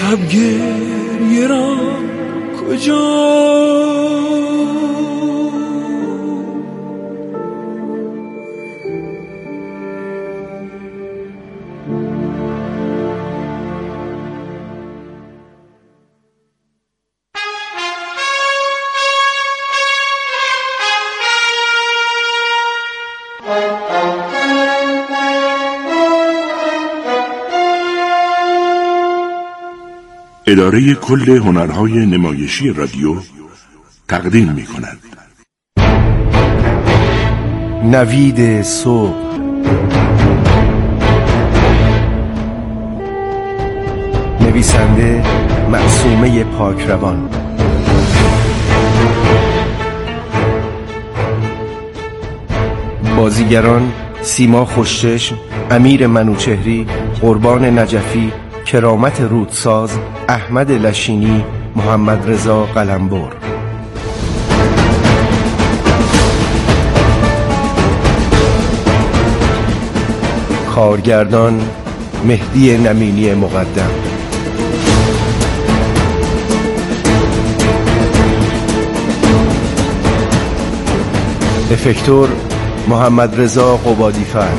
شب گریه را کجا؟ اداره کل هنرهای نمایشی رادیو تقدیم می‌کند. نوید صبح، نویسنده معصومه پاکروان، بازیگران سیما خوشچشم، امیر منوچهری، قربان نجفی، کرامت رودساز، احمد لشینی، محمد رضا قلمبر. کارگردان مهدی نمینی مقدم. افکتور محمد رضا قبادیفر.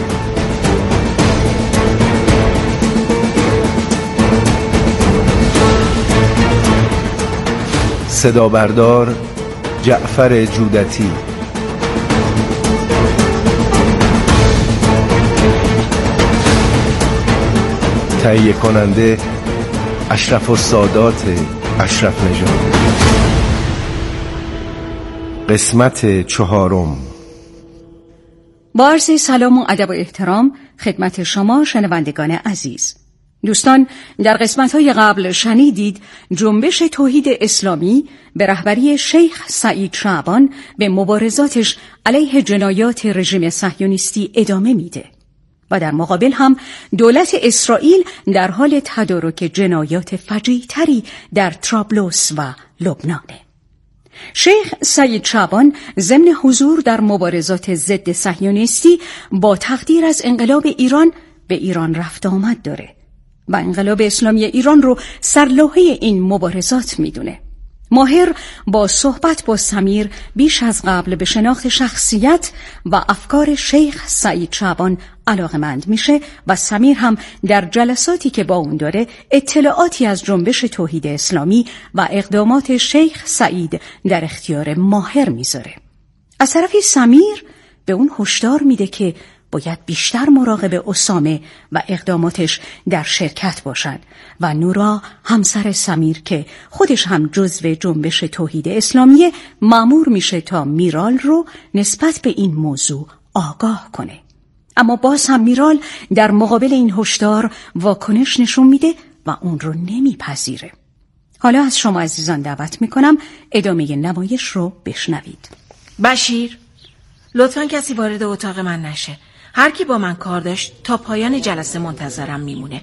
صدا بردار جعفر جودتی. تهیه کننده اشرف السادات اشرف نژاد. قسمت 4. با عرض سلام و ادب و احترام خدمت شما شنوندگان عزیز. دوستان، در قسمت‌های قبل شنیدید جنبش توحید اسلامی به رهبری شیخ سعید شعبان به مبارزاتش علیه جنایات رژیم صهیونیستی ادامه میده و در مقابل هم دولت اسرائیل در حال تدارک جنایات فجیع‌تری در طرابلس و لبنانه. شیخ سعید شعبان ضمن حضور در مبارزات ضد صهیونیستی با تقدیر از انقلاب ایران به ایران رفت آمد داره و انقلاب اسلامی ایران رو سرلوحه این مبارزات میدونه. ماهر با صحبت با سمیر بیش از قبل به شناخت شخصیت و افکار شیخ سعید شعبان علاقمند میشه و سمیر هم در جلساتی که با اون داره اطلاعاتی از جنبش توحید اسلامی و اقدامات شیخ سعید در اختیار ماهر میذاره. از طرفی سمیر به اون هشدار میده که باید بیشتر مراقب اسامه و اقداماتش در شرکت باشد و نورا همسر سمیر که خودش هم جزو جنبش توحید اسلامی مأمور میشه تا میرال رو نسبت به این موضوع آگاه کنه. اما باز هم میرال در مقابل این هشدار واکنش نشون میده و اون رو نمیپذیره. حالا از شما عزیزان دعوت میکنم ادامه نمایش رو بشنوید. بشیر، لطفاً کسی وارد اتاق من نشه. هر کی با من کار داشت تا پایان جلسه منتظرم میمونه.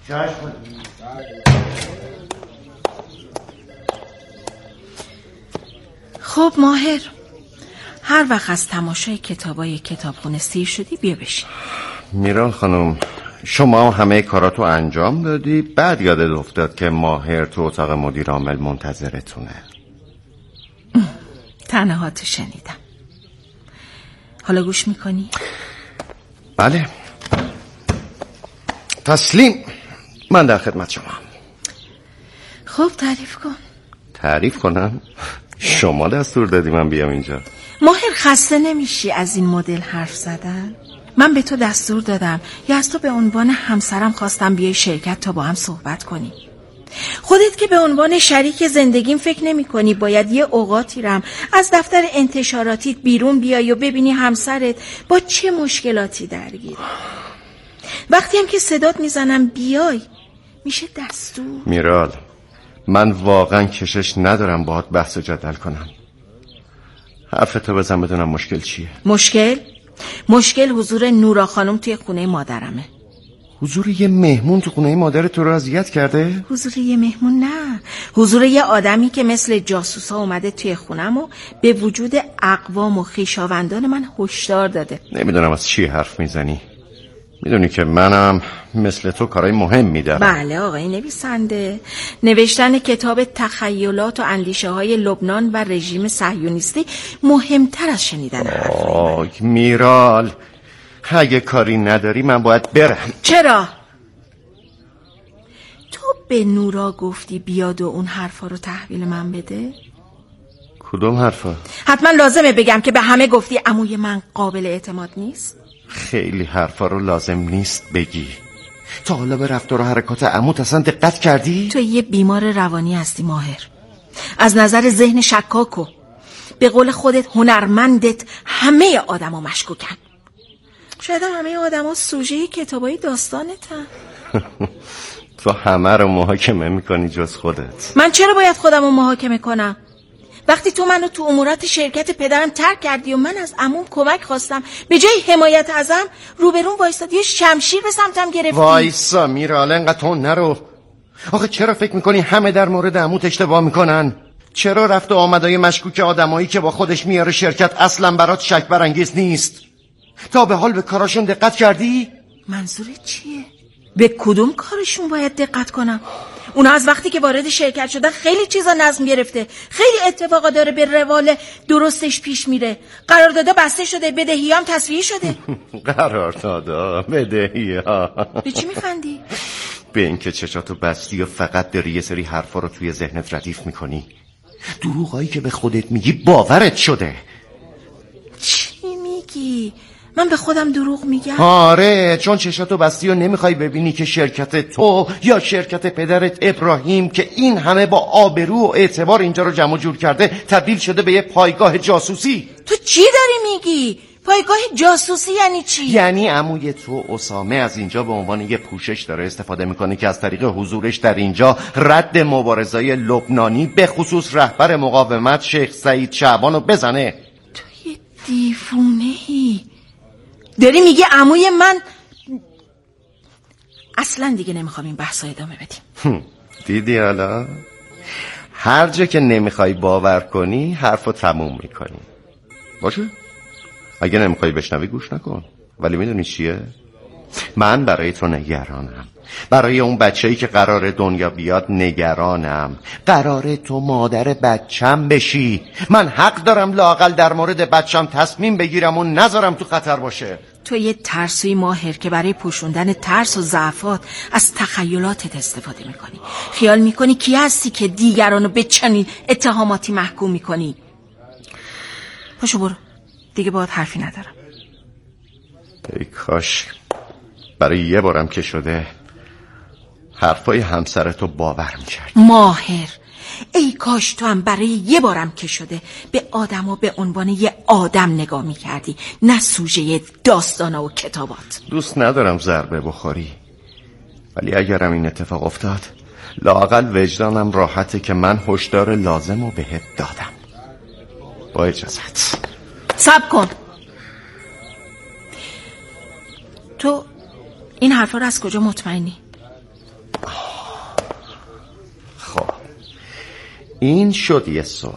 خب ماهر، هر وقت از تماشای کتابای کتابخونه سیر شدی بیا بشین. میرال خانم، شما همه کاراتو انجام دادی، بعد یادت افتاد که ماهر تو اتاق مدیر عامل منتظرتونه. تنهاتو شنیدم. حالا گوش میکنی؟ بله. تسلیم. من در خدمت شما. خب تعریف کن. تعریف کنم؟ شما دستور دادی من بیام اینجا. ماهر، خسته نمیشی از این مدل حرف زدن؟ من به تو دستور دادم یا از تو به عنوان همسرم خواستم بیای شرکت تا با هم صحبت کنی؟ خودت که به عنوان شریک زندگیم فکر نمی کنی باید یه اوقاتی رم از دفتر انتشاراتیت بیرون بیای و ببینی همسرت با چه مشکلاتی درگیره؟ وقتی هم که صدات میزنم بیای میشه دستور. میرال، من واقعا کشش ندارم باهات بحث و جدل کنم. حرفتو بزن بدونم مشکل چیه. مشکل حضور نورا خانم توی خونه مادرمه. حضور یه مهمون تو خونه مادر تو رو اذیت کرده؟ حضور یه مهمون نه، حضور یه آدمی که مثل جاسوسا اومده توی خونم و به وجود اقوام و خویشاوندان من هشدار داده. نمیدونم از چی حرف میزنی. میدونی که منم مثل تو کارهای مهمی دارم. بله آقای نویسنده، نوشتن کتاب تخیلات و اندیشه های لبنان و رژیم صهیونیستی مهمتر از شنیدن حرفای من. میرال، اگه کاری نداری من باید برم. چرا؟ تو به نورا گفتی بیاد و اون حرفا رو تحویل من بده؟ کدوم حرفا؟ حتما لازمه بگم که به همه گفتی عموی من قابل اعتماد نیست؟ خیلی حرفا رو لازم نیست بگی. تا حالا به رفتار و حرکات عموت اصلا دقت کردی؟ تو یه بیمار روانی هستی ماهر. از نظر ذهن شکاکو، به قول خودت هنرمندت همه آدما مشکوکن. شاید همه آدما سوژه کتابای داستانتن. تو همه رو محاکمه میکنی جز خودت. من چرا باید خودم رو محاکمه کنم؟ وقتی تو منو تو امورات شرکت پدرم ترک کردی و من از عموم کمک خواستم، به جای حمایت ازم روبرون وایستادی، یه شمشیر به سمتم گرفتی. وایسا میرال، انقدر تو نرو. آخه چرا فکر میکنی همه در مورد عموت اشتباه میکنن؟ چرا رفت و آمدای مشکوک آدمایی که با خودش میاره شرکت اصلا برات شک برانگیز نیست؟ تا به حال به کاراشون دقت کردی؟ منظورت چیه؟ به کدوم کارشون باید دقت کنم؟ اونا از وقتی که وارد شرکت شدن خیلی چیزا نظم گرفته، خیلی اتفاقا داره به روال درستش پیش میره. قراردادا بسته شده، بدهیام تسویه شده. قراردادا، بدهیا. به چی میخندی؟ به اینکه چشاتو بستی و فقط داری یه سری حرفا رو توی ذهنت ردیف میکنی. دروغایی که به خودت میگی باورت شده. چی میگی؟ من به خودم دروغ میگم؟ آره، چون چشاتو بستی و نمیخوای ببینی که شرکت تو یا شرکت پدرت ابراهیم که این همه با آبرو و اعتبار اینجا رو جمع جور کرده تبدیل شده به یه پایگاه جاسوسی. تو چی داری میگی؟ پایگاه جاسوسی یعنی چی؟ یعنی عموی تو اسامه از اینجا به عنوان یه پوشش داره استفاده میکنه که از طریق حضورش در اینجا رد مبارزای لبنانی به خصوص رهبر مقاومت شیخ سعید شعبان رو بزنه. تو یه دیوونه‌ای. داری میگه عموی من. اصلا دیگه نمیخوام این بحثا ادامه بدیم. دیدی حالا؟ هر جا که نمیخوای باور کنی حرفو تموم میکنی. باشه؟ اگه نمیخوای بشنوی گوش نکن. ولی میدونی چیه؟ من برای تو نگرانم. برای اون بچه‌ای که قراره دنیا بیاد نگرانم. قراره تو مادر بچم بشی. من حق دارم لااقل در مورد بچم تصمیم بگیرم و نذارم تو خطر باشه. تو یه ترسوی ماهر که برای پوشوندن ترس و ضعفات از تخیلاتت استفاده میکنی. خیال میکنی کی هستی که دیگرانو به چنین اتهاماتی محکوم میکنی. پاشو برو، دیگه باهات حرفی ندارم. ای کاش برای یه بارم که شده حرفای همسرتو باور میکرد. ماهر، ای کاش تو هم برای یه بارم که شده به آدم و به عنوان یه آدم نگاه میکردی، نه سوژه داستانا و کتابات. دوست ندارم ضربه بخوری، ولی اگرم این اتفاق افتاد لااقل وجدانم راحته که من هشدار لازم رو بهت دادم. با اجازت. صبر کن. تو این حرفا رو از کجا مطمئنی؟ خب این شد یه سوال.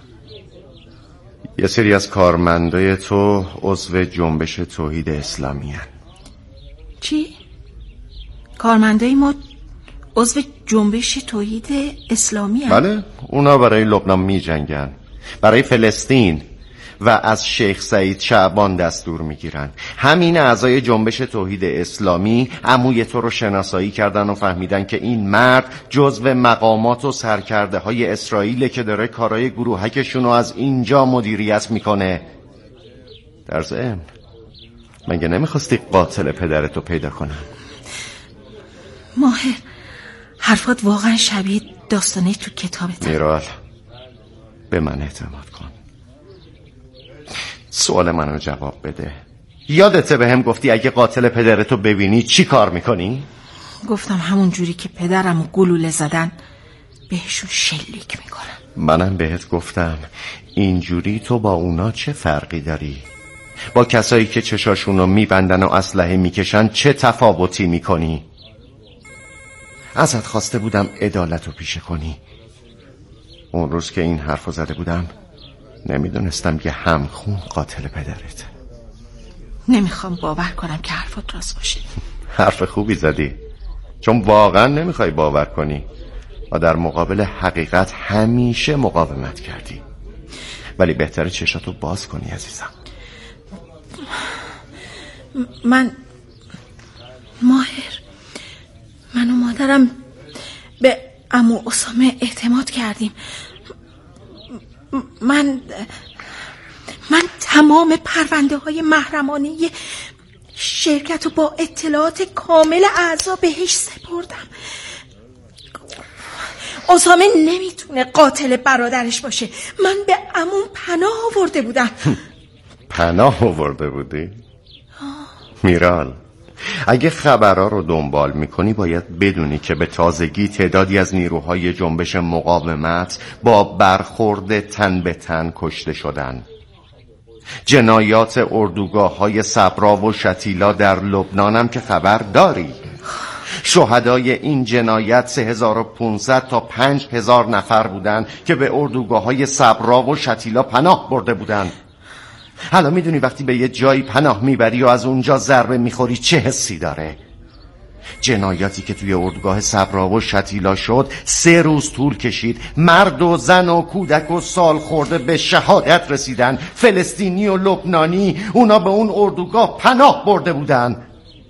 یه سری از کارمندای تو عضو جنبش توحید اسلامی هن. چی؟ کارمندای ما عضو جنبش توحید اسلامی هن؟ بله، اونا برای لبنان می جنگن، برای فلسطین، و از شیخ سعید شعبان دستور میگیرن. همین اعضای جنبش توحید اسلامی عموی تو رو شناسایی کردن و فهمیدن که این مرد جزو مقامات و سرکرده های اسرائیل که داره کارهای گروهکشون رو از اینجا مدیریت میکنه. در ضمن مگه نمیخواستی قاتل پدرتو پیدا کنن؟ ماهر، حرفات واقعا شبیه داستانه تو کتابت. میرال، به من اعتماد کن. سوال منو جواب بده. یادته به هم گفتی اگه قاتل پدرتو ببینی چی کار میکنی؟ گفتم همون جوری که پدرمو گلوله زدن بهشون شلیک میکنم. منم بهت گفتم اینجوری تو با اونا چه فرقی داری؟ با کسایی که چشاشونو میبندن و اسلحه میکشن چه تفاوتی میکنی؟ ازت خواسته بودم عدالتو پیشه کنی. اون روز که این حرفو زده بودم نمیدونستم که همخون قاتل پدرت. نمیخوام باور کنم که حرفت راست باشه. حرف خوبی زدی، چون واقعا نمیخوای باور کنی و در مقابل حقیقت همیشه مقاومت کردی. ولی بهتره چشاتو باز کنی عزیزم. ماهر، من و مادرم به عمو اسامه اعتماد کردیم. من تمام پرونده های محرمانه شرکت رو با اطلاعات کامل اعضا بهش سپردم. اسامه نمیتونه قاتل برادرش باشه. من به عموم پناه آورده بودم. پناه آورده بودی؟ میرال، اگه خبرها رو دنبال میکنی باید بدونی که به تازگی تعدادی از نیروهای جنبش مقاومت با برخورد تن به تن کشته شدن. جنایات اردوگاه‌های صبرا و شتیلا در لبنان هم که خبر داری. شهدای این جنایت 3500 تا 5000 نفر بودن که به اردوگاه‌های صبرا و شتیلا پناه برده بودن. حالا میدونی وقتی به یه جایی پناه میبری و از اونجا ضربه میخوری چه حسی داره؟ جنایاتی که توی اردوگاه صبرا و شتیلا شد 3 روز طول کشید. مرد و زن و کودک و سال خورده به شهادت رسیدن. فلسطینی و لبنانی، اونا به اون اردوگاه پناه برده بودن.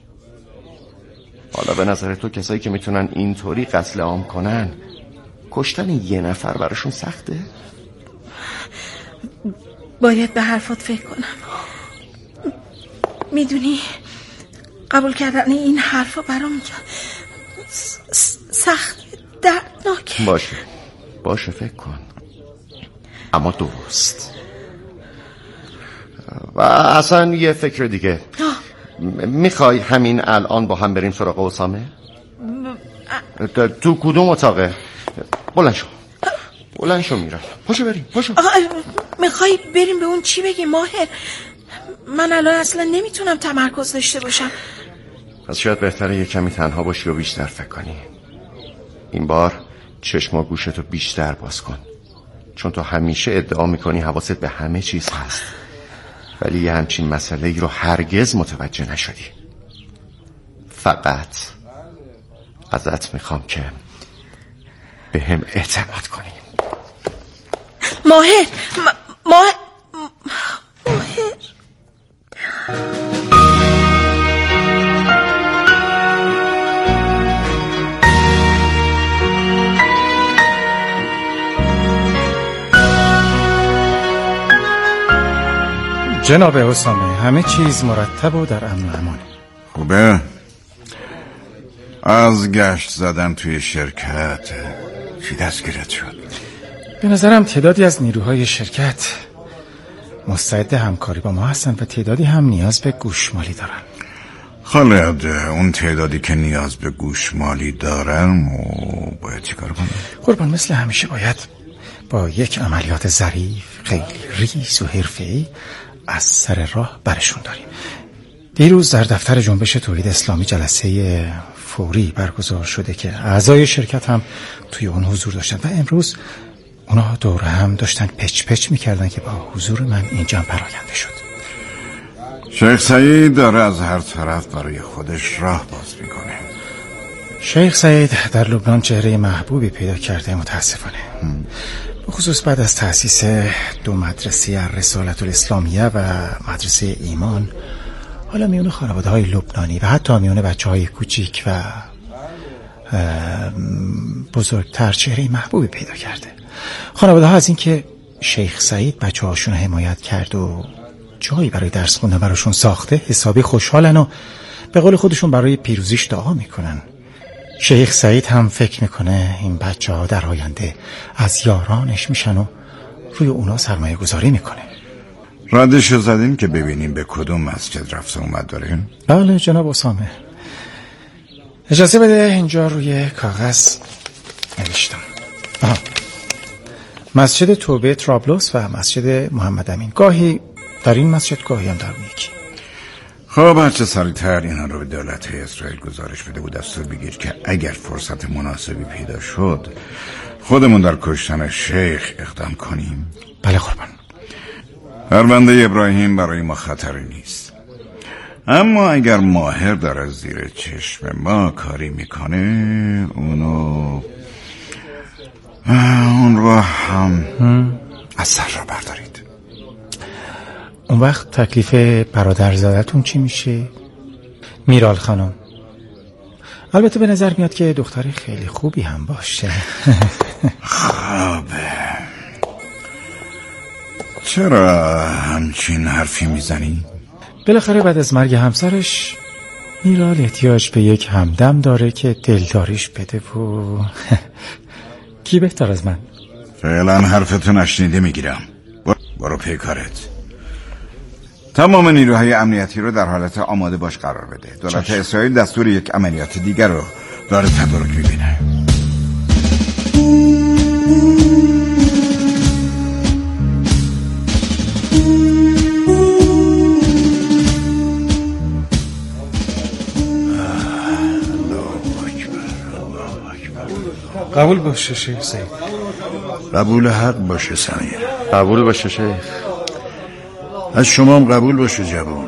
حالا به نظر تو کسایی که میتونن اینطوری قتل عام کنن، کشتن یه نفر براشون سخته؟ باید به حرفات فکر کنم. میدونی قبول کردن این حرفا برام سخت دردناکه. باشه فکر کن، اما درست. و اصلا یه فکر دیگه، میخوای همین الان با هم بریم سراغ اسامه؟ تو کدوم اتاقه؟ بلند شو میرم. پاشو بریم، پاشو. میخوای بریم به اون چی بگیم ماهر؟ من الان اصلا نمیتونم تمرکز داشته باشم. پس شاید بهتره یه کمی تنها باشی و بیشتر فکر کنی. این بار چشم و گوشتو بیشتر باز کن، چون تو همیشه ادعا میکنی حواست به همه چیز هست، ولی یه همچین مسئله ای رو هرگز متوجه نشدی. فقط ازت میخوام که به هم اعتماد کنی. ماهر. جناب اسامه، همه چیز مرتب و در امن و امان. خوبه؟ از گشت زدن توی شرکت چی دستگیرت شد؟ به نظرم تعدادی از نیروهای شرکت مستعد همکاری با ما هستن و تعدادی هم نیاز به گوشمالی دارن. خالد، اون تعدادی که نیاز به گوشمالی دارن باید چی کار کنیم؟ قربان، مثل همیشه باید با یک عملیات ظریف، خیلی ریز و حرفه‌ای از سر راه برشون داریم. دیروز در دفتر جنبش توحید اسلامی جلسه فوری برگزار شده که اعضای شرکت هم توی اون حضور داشتن و امروز اونا دور هم داشتن پچ میکردن که با حضور من اینجا پراکنده شد. شیخ سعید داره از هر طرف برای خودش راه باز میکنه. شیخ سعید در لبنان چهره محبوبی پیدا کرده متاسفانه، به خصوص بعد از تأسیس 2 مدرسه رسالت الاسلامیه و مدرسه ایمان. حالا میون خانواده های لبنانی و حتی میون بچه های کوچیک و بزرگتر چهره محبوبی پیدا کرده. خانواده ها از این که شیخ سعید بچه هاشون حمایت کرد و جایی برای درس خوندن براشون ساخته حسابی خوشحالن و به قول خودشون برای پیروزیش دعا میکنن. شیخ سعید هم فکر میکنه این بچه ها در آینده از یارانش میشن و روی اونا سرمایه گذاری میکنه. ردش زدیم که ببینیم به کدوم مسجد رفت اومد داریم؟ بله جناب اسامه. اجازه بده اینجا روی کاغذ نوشتم. مسجد توبه طرابلس و مسجد محمد امین. گاهی در این مسجد، گاهی هم در اون یکی. خب هرچه سریعتر اینا رو به دولت اسرائیل گزارش بده و دستور بگیر که اگر فرصت مناسبی پیدا شد خودمون در کشتن شیخ اقدام کنیم. بله قربان. پرونده ابراهیم برای ما خطری نیست. اما اگر ماهر داره زیر چشم ما کاری میکنه اون رو هم از سر را بردارید. اون وقت تکلیف برادرزادتون چی میشه؟ میرال خانم. البته به نظر میاد که دختر خیلی خوبی هم باشه. خبه چرا همچین حرفی میزنی؟ بالاخره بعد از مرگ همسرش میرال احتیاج به یک همدم داره که دلداریش بده و کی بهتر از من؟ فعلا حرفتو نشنیده میگیرم. برو پی کارت. تمام نیروهای امنیتی رو در حالت آماده باش قرار بده. دولت اسرائیل دستور یک عملیات دیگر رو داره تدارک میبینه. قبول باشه شیخ سید. قبول حق باشه سمیر. قبول باشه شیخ. از شما هم قبول باشه جوان.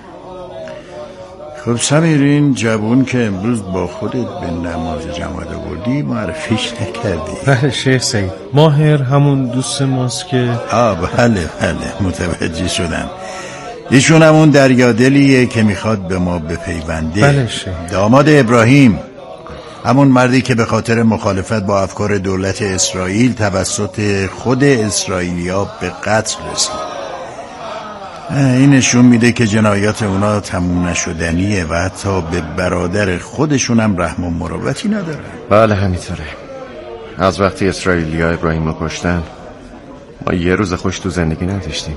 خب سمیر، این جوان که امروز با خودت به نماز جماعت بردی معرفیش نکردی؟ بله شیخ سید، ماهر همون دوست ماست که بله متوجه شدم. ایشون همون دریادلیه که میخواد به ما بپیونده. بله شیخ. داماد ابراهیم، همون مردی که به خاطر مخالفت با افکار دولت اسرائیل توسط خود اسرائیلیا به قتل رسید. این نشون میده که جنایات اونا تموم نشدنیه و حتی به برادر خودشون هم رحم و مروتی ندارن. بله همینطوره. از وقتی اسرائیلیا ابراهیم رو کشتن ما یه روز خوش تو زندگی نداشتیم.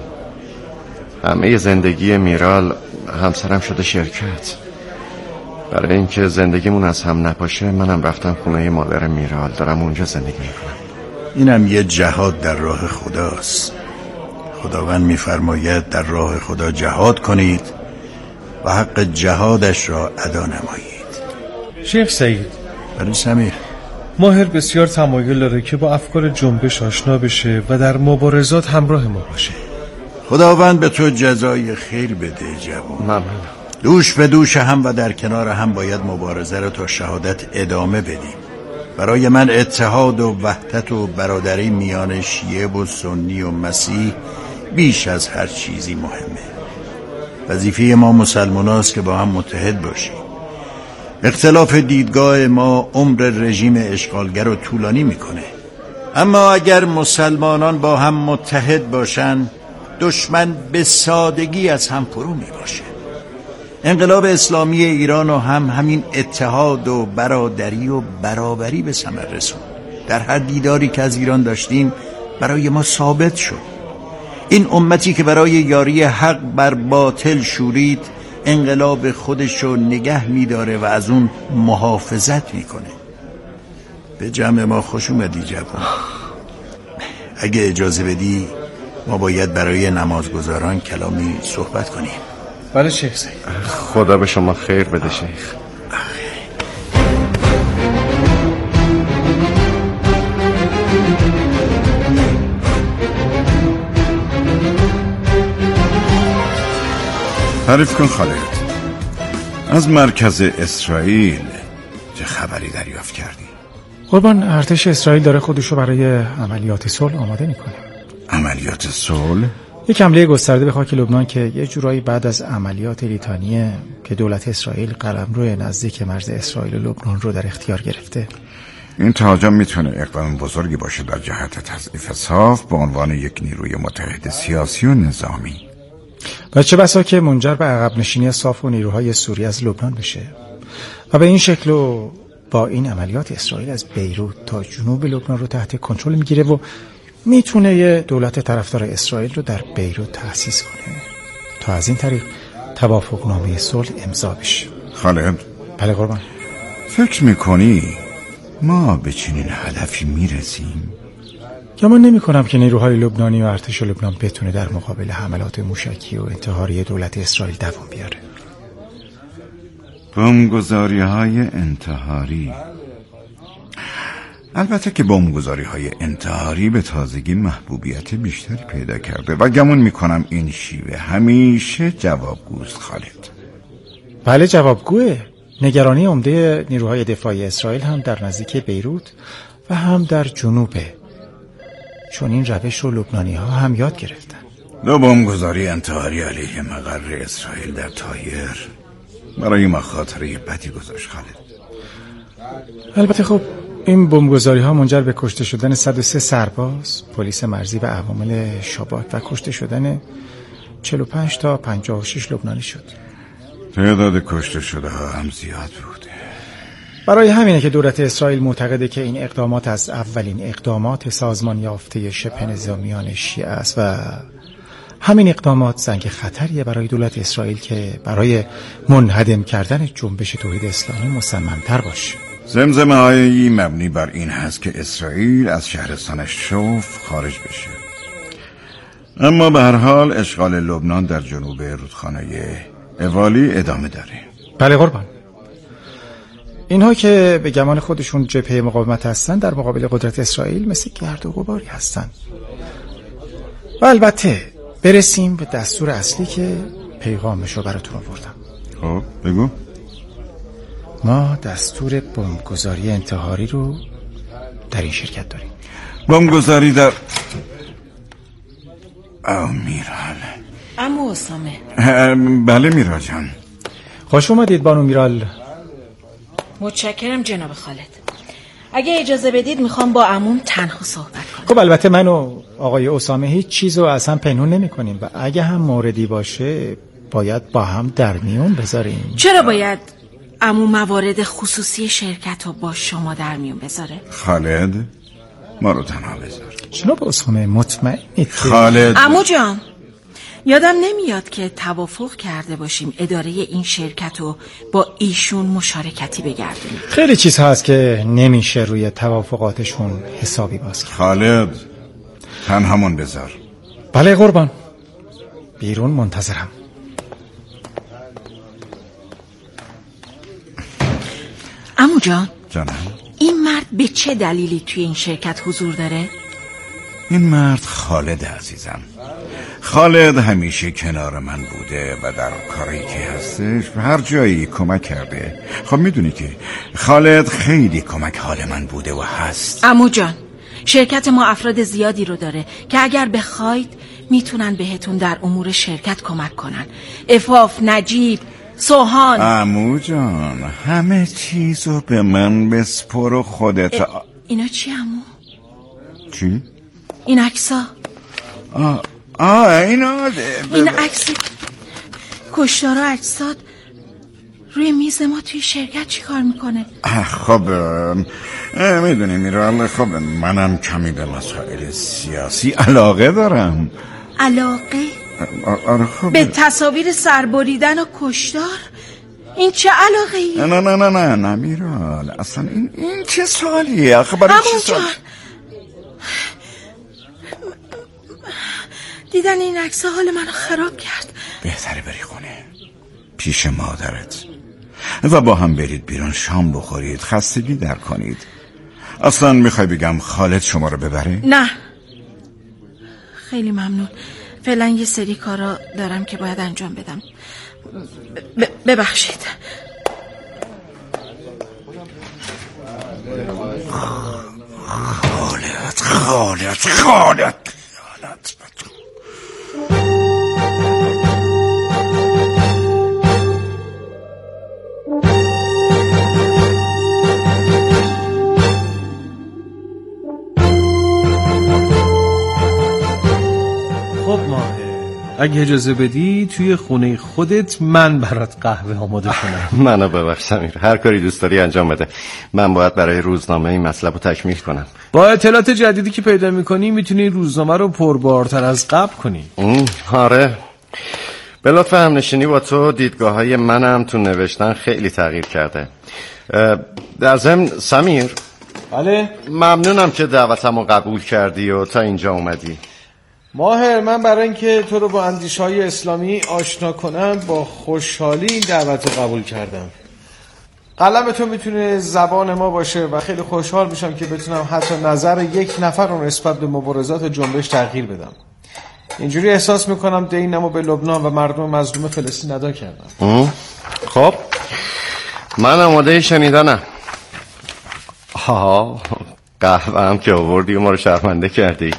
همه زندگی میرال همسرم شده شرکت. برای اینکه زندگیمون از هم نپاشه منم رفتم خونه مادر میرال، دارم اونجا زندگی میکنم. اینم یه جهاد در راه خداست. خداوند میفرماید در راه خدا جهاد کنید و حق جهادش را ادا نمایید. شیخ سید، برای سمیر، ماهر بسیار تمایل داره که با افکار جنبش آشنا بشه و در مبارزات همراه ما باشه. خداوند به تو جزای خیر بده جوان. ممنون. دوش به دوش هم و در کنار هم باید مبارزه را تا شهادت ادامه بدیم. برای من اتحاد و وحدت و برادری میان شیعه و سنی و مسیح بیش از هر چیزی مهمه. وظیفه ما مسلمان است که با هم متحد باشیم. اختلاف دیدگاه ما عمر رژیم اشغالگر رو طولانی میکنه. اما اگر مسلمانان با هم متحد باشن، دشمن به سادگی از هم فرو میباشه. انقلاب اسلامی ایران و همین اتحاد و برادری و برابری به ثمر رسوند. در هر دیداری که از ایران داشتیم برای ما ثابت شد این امتی که برای یاری حق بر باطل شورید انقلاب خودشو نگه میداره و از اون محافظت میکنه. به جمع ما خوش اومدی جوان. اگه اجازه بدی ما باید برای نمازگزاران کلامی صحبت کنیم. بله شیخ سید. خدا به شما خیر بده شیخ. تعریف کن خالد، از مرکز اسرائیل چه خبری دریافت کردی؟ قربان، ارتش اسرائیل داره خودشو برای عملیات صلح آماده میکنه. عملیات صلح؟ یک حمله گسترده به خاک لبنان که یه جورایی بعد از عملیات لیتانیه که دولت اسرائیل قلمرو نزدیک مرز اسرائیل و لبنان رو در اختیار گرفته. این تهاجم میتونه اقدام بزرگی باشه در جهت تضعیف صاف به عنوان یک نیروی متحد سیاسی و نظامی. و چه بسا که منجر به عقب نشینی صاف و نیروهای سوری از لبنان بشه. و به این شکل و با این عملیات اسرائیل از بیروت تا جنوب لبنان رو تحت کنترل میگیره و میتونه یه دولت طرفدار اسرائیل رو در بیروت تأسیس کنه تا از این طریق توافقنامه صلح امضا بشه. خالد؟ بله قربان. فکر میکنی ما به چنین هدفی میرسیم؟ گمان نمی کنم که نیروهای لبنانی و ارتش لبنان بتونه در مقابل حملات موشکی و انتحاری دولت اسرائیل دوام بیاره. بمبگذاری‌های انتحاری. البته که بمبگذاری‌های انتحاری به تازگی محبوبیت بیشتری پیدا کرده و گمون میکنم این شیوه همیشه جوابگوست خالد. بله جوابگوه. نگرانی عمده نیروهای دفاعی اسرائیل هم در نزدیک بیروت و هم در جنوبه، چون این روش رو لبنانی ها هم یاد گرفتن. دو بمبگذاری انتحاری علیه مقر اسرائیل در تایر برای ما خاطره بدی گذاشت خالد. البته خب این بمبگذاری ها منجر به کشته شدن 103 سرباز، پلیس مرزی و عوامل شاباک و کشته شدن 45 تا 56 لبنانی شد. تعداد کشته شده ها هم زیاد بوده. برای همینه که دولت اسرائیل معتقده که این اقدامات از اولین اقدامات سازمان یافته شبه نظامیان شیعه است و همین اقدامات زنگ خطریه برای دولت اسرائیل که برای منهدم کردن جنبش توحید اسلامی مصمم‌تر باشه. زمزمه‌هایی مبنی بر این هست که اسرائیل از شهرستان شوف خارج بشه. اما به هر حال اشغال لبنان در جنوب رودخانه اوالی ادامه داره. بله قربان. اینها که به گمان خودشون جبهه مقاومت هستن در مقابل قدرت اسرائیل مثل گرد و غباری هستن. و البته برسیم به دستور اصلی که پیغامش رو براتون آوردم. خب بگو. ما دستور بمبگذاری انتحاری رو در این شرکت داریم. بمبگذاری در میرال. عمو اسامه. بله میرال جان. خوش اومدید بانو میرال. متشکرم جناب خالد. اگه اجازه بدید میخوام با عموم تنها صحبت کنم. خب البته من و آقای اسامه هیچ چیزو اصلا پنهون نمی کنیم و اگه هم موردی باشه باید با هم در میون بذاریم. چرا باید عمو موارد خصوصی شرکت رو با شما در میون بذاره؟ خالد ما رو تنها بذار. جناب اسامه مطمئنید؟ خالد عمو جان یادم نمیاد که توافق کرده باشیم اداره این شرکت رو با ایشون مشارکتی بگردونیم. خیلی چیز هست که نمیشه روی توافقاتشون حسابی باز کرد. خالد تنهامون بذار. بله قربان. بیرون منتظرم. عمو جان جانم این مرد به چه دلیلی توی این شرکت حضور داره؟ این مرد خالد عزیزم. خالد همیشه کنار من بوده و در کاری که هستش هر جایی کمک کرده. خب میدونی که خالد خیلی کمک حال من بوده و هست. عمو جان شرکت ما افراد زیادی رو داره که اگر بخواید میتونن بهتون در امور شرکت کمک کنن. عفاف، نجیب، سوهان. عمو جان همه چیزو به من بسپر و خودت. اینا چی عمو؟ چی؟ این عکسا. این عکس کشتار و اجساد روی میز ما توی شرکت چی کار میکنه؟ خب میدونی میرال، خب منم کمی به مسائل سیاسی علاقه دارم. علاقه؟ آره خب به تصاویر سربریدن و کشتار؟ این چه علاقه ای؟ نه میرال اصلا این چه سوالیه؟ عمو جان دیدن این عکس‌ها حال منو خراب کرد. بهتره بری خونه پیش مادرت و با هم برید بیرون شام بخورید، خستگی در کنید. اصلا میخوای بگم خالد شما رو ببره؟ نه خیلی ممنون. فعلا یه سری کارا دارم که باید انجام بدم. ببخشید. خالد خب ماهر اگه اجازه بدی توی خونه خودت من برات قهوه آماده کنم. منو ببخش سمیر، هر کاری دوست داری انجام بده. من باید برای روزنامه این مطلب رو تکمیل کنم. با اطلاعات جدیدی که پیدا میکنی میتونی روزنامه رو پربارتر از قبل کنی. آره به لطف همنشینی با تو دیدگاه‌های منم تو نوشتن خیلی تغییر کرده. در ضمن سمیر، بله ممنونم که دعوتمو قبول کردی و تا اینجا اومدی. ماهر من برای اینکه تو رو با اندیشه‌های اسلامی آشنا کنم با خوشحالی این دعوت رو قبول کردم. قلم تو میتونه زبان ما باشه و خیلی خوشحال میشم که بتونم حتی نظر یک نفر رو نسبت به مبارزات جنبش تغییر بدم. اینجوری احساس میکنم دینمو به لبنان و مردم مظلوم فلسطین ادا کردم. خب من آماده شنیدنم. قهوه هم که آوردی و ما رو شرمنده کردی.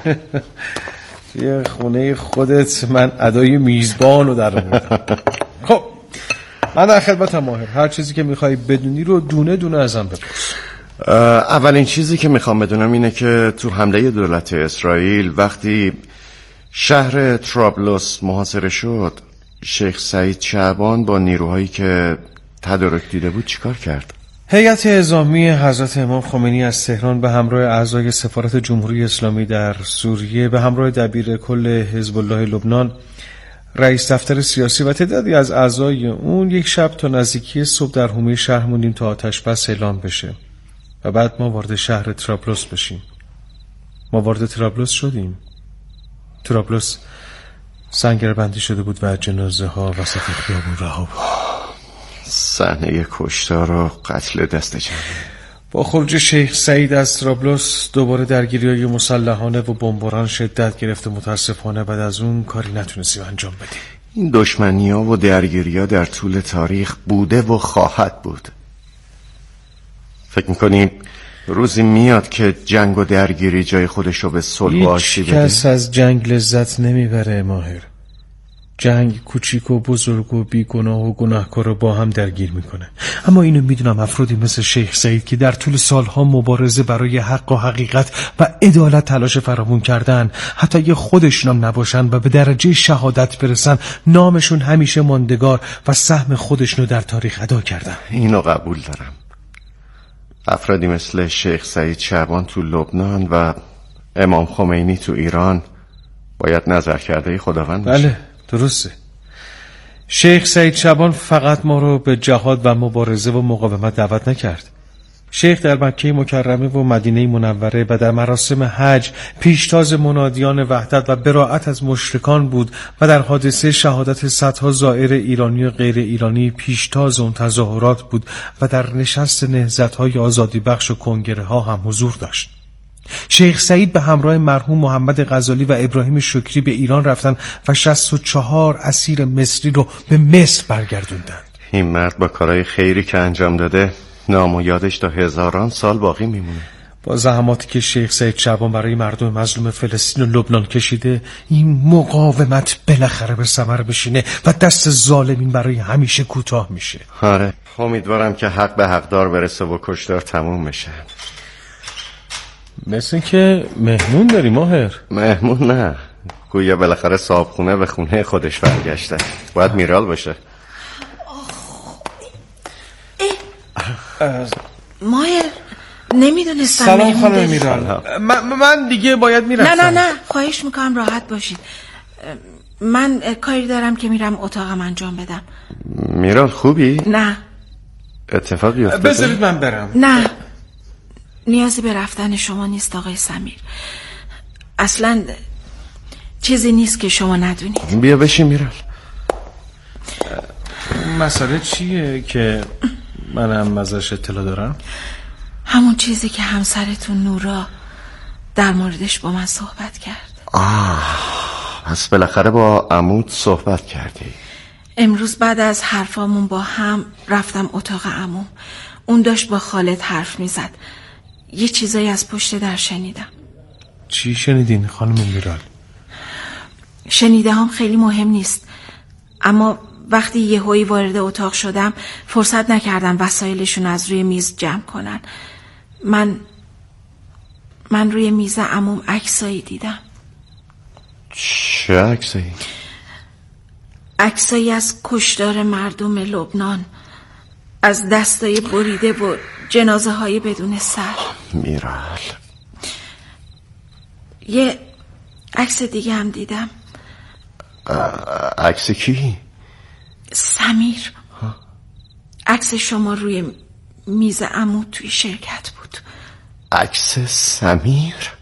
توی خونه خودت من ادای میزبان رو در آوردم. خب من در خدمتم ماهر. هر چیزی که میخوای بدونی رو دونه دونه ازم بپرس. اولین چیزی که میخوام بدونم اینه که تو حمله دولت اسرائیل وقتی شهر ترابلوس محاصره شد، شیخ سعید شعبان با نیروهایی که تدارک دیده بود چیکار کرد؟ هیئت اعزامی حضرت امام خمینی از تهران به همراه اعضای سفارت جمهوری اسلامی در سوریه به همراه دبیر کل حزب الله لبنان، رئیس دفتر سیاسی و تعدادی از اعضای اون یک شب تا نزدیکی صبح در حومه شهر موندیم تا آتش بس اعلام بشه و بعد ما وارد شهر ترابلوس بشیم. ما وارد ترابلوس شدیم. ترابلوس سنگربندی شده بود و جنازه ها وسط خیابون رها بود. صحنه کشتار و قتل دست جمعی. با خروج شیخ سعید از ترابلوس دوباره درگیری‌های مسلحانه و بمباران شدت گرفت. متاسفانه بعد از اون کاری نتونستیم انجام بدیم. این دشمنی‌ها و درگیری‌ها در طول تاریخ بوده و خواهد بود. فکر می‌کنی روزی میاد که جنگ و درگیری جای خودش رو به صلح و آشتی بده؟ هیچ کس از جنگ لذت نمیبره ماهر. جنگ کوچیک و بزرگ و بیگناه و گناهکار رو با هم درگیر میکنه. اما اینو میدونم افرادی مثل شیخ سعید که در طول سالها مبارزه برای حق و حقیقت و عدالت تلاش فراوون کردن، حتی اگه خودشون نباشن و به درجه شهادت برسن، نامشون همیشه ماندگار و سهم خودشونو در تاریخ ادا کردن. اینو قبول دارم. افرادی مثل شیخ سعید شعبان تو لبنان و امام خمینی تو ایران باید نظر کرده خداوند باشه. بله درسته. شیخ سعید شعبان فقط ما رو به جهاد و مبارزه و مقاومت دعوت نکرد. شیخ در مکه مکرمه و مدینه منوره و در مراسم حج پیشتاز منادیان وحدت و براءت از مشرکان بود و در حادثه شهادت صدها زائر ایرانی و غیر ایرانی پیشتاز اون تظاهرات بود و در نشست نهضت‌های آزادی بخش و کنگره ها هم حضور داشت. شیخ سعید به همراه مرحوم محمد غزالی و ابراهیم شکری به ایران رفتن و 64 اسیر مصری رو به مصر برگردوندند. این مرد با کارهای خیری که انجام داده نام و یادش تا هزاران سال باقی میمونه. با زحماتی که شیخ سعید شعبان برای مردم مظلوم فلسطین و لبنان کشیده، این مقاومت بالاخره به ثمر بشینه و دست ظالمین برای همیشه کوتاه میشه. آره امیدوارم که حق به حقدار برسه و کشتار تموم بشه. مثل که مهمون داری ماهر. مهمون نه، گویا بالاخره صاحبخونه به خونه خودش برگشته. باید میرال باشه. ماهر نمیدونستم. سلام خانم میرال. من دیگه باید میرفتم. نه خواهش میکنم راحت باشید. من کاری دارم که میرم اتاقم انجام بدم. میرال خوبی؟ نه اتفاقی افتاده؟ بذارید من برم. نه نیازی به رفتن شما نیست آقای سمیر. اصلا چیزی نیست که شما ندونید. بیا بشین میرال. مسئله چیه که منم ازش اطلاع دارم؟ همون چیزی که همسرتون نورا در موردش با من صحبت کرد. پس بالاخره با عمود صحبت کردی؟ امروز بعد از حرفامون با هم رفتم اتاق عموم. اون داشت با خالد حرف میزد. یه چیزایی از پشت در شنیدم. چی شنیدین خانم میرال؟ شنیده هم خیلی مهم نیست، اما وقتی یهویی وارد اتاق شدم فرصت نکردم وسایلشون از روی میز جمع کنن. من روی میز عموم عکسایی دیدم. چه عکسایی؟ عکسایی از کشتار مردم لبنان، از دستای بریده و جنازه های بدون سر. میرال یه عکس دیگه هم دیدم. عکس کی؟ سمیر. عکس شما روی میز عمود توی شرکت بود. عکس سمیر؟